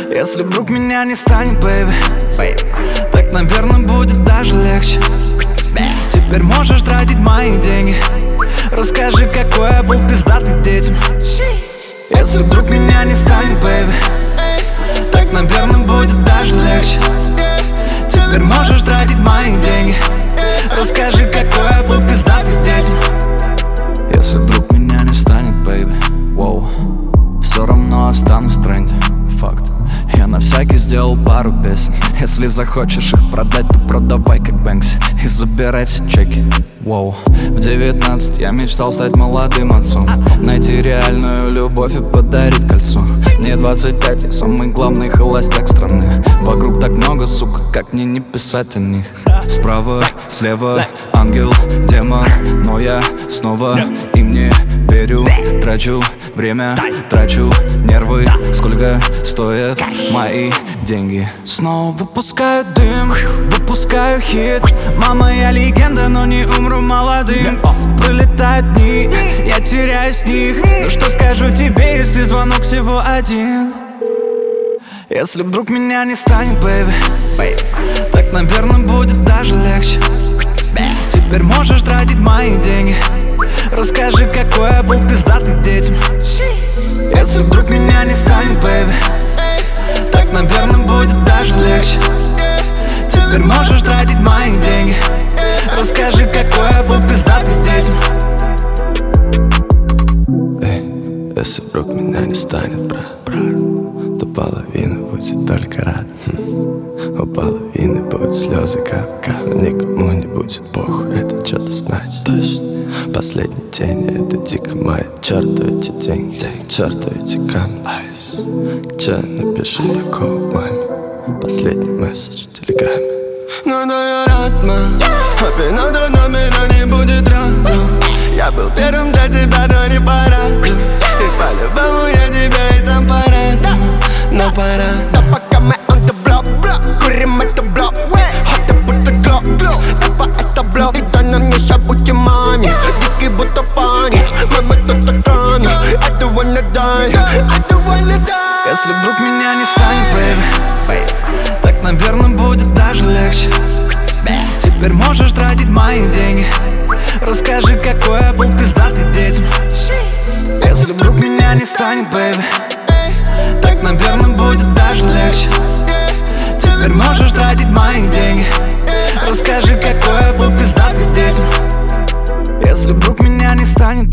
Если вдруг меня не станет, бэйби, так, наверное, будет даже легче. Теперь можешь тратить мои деньги. Расскажи, какой я был пиздатый детям. Если вдруг меня не станет, бэйби, так, наверное, будет даже легче. Теперь можешь тратить мои деньги. Расскажи, какой я был пиздатый детям. Если вдруг меня не станет, бэйби, все равно останусь в тренде. Факт. Я на всякий сделал пару песен. Если захочешь их продать, то продавай как Бэнкси и забирай все чеки. В 19 я мечтал стать молодым отцом, найти реальную любовь и подарить кольцо. Мне 25, я самый главный холостяк страны. Вокруг так много, сука, как мне не писать о них. Справа, слева, ангел, демон, но я снова им не верю. Трачу время, трачу нервы. Сколько стоят мои деньги? Снова выпускаю дым, выпускаю хит. Мама, я легенда, но не умру молодым. Пролетают дни, я теряюсь в них. Ну что скажу тебе, если звонок всего один? Если вдруг меня не станет, бэйби, так, наверное, будет даже легче. Теперь можешь тратить мои деньги. Расскажи, какой я был пиздатый детям. Если вдруг меня не станет, бэйби, так, наверное, будет даже легче. Теперь можешь тратить мои деньги. Расскажи, какой я был пиздатый детям. Если вдруг меня не станет, брат, то половина будет только рад. У половины будут слезы кап-кап. Никому не будет похуй, это что-то значит. Точно. Последний день, это дико моя. Черту эти деньги, черту эти камни. Че, напиши такого маме. Последний месседж в телеграме. Ну да, я рад, мам. Надо, но меня не будет рядом. Я был первым для тебя, но не пора. И по-любому я тебя и там пора. Но пора. Да пока мы on the block, курим это блок. Хоты будто глок, давай это блок. И то нам не забудьте маме. Дикий будто пани. Мама тут экрана. I don't wanna die, I don't wanna die. Если вдруг меня не станет, бэйби, так, наверное, будет даже легче. Теперь можешь тратить мои деньги. Расскажи, какой я был пиздатый детям. Если вдруг меня не станет, бэйби, так, наверное, будет даже легче. Теперь можешь тратить мои деньги. Расскажи, какой я был пиздатый детям. Если вдруг меня не станет,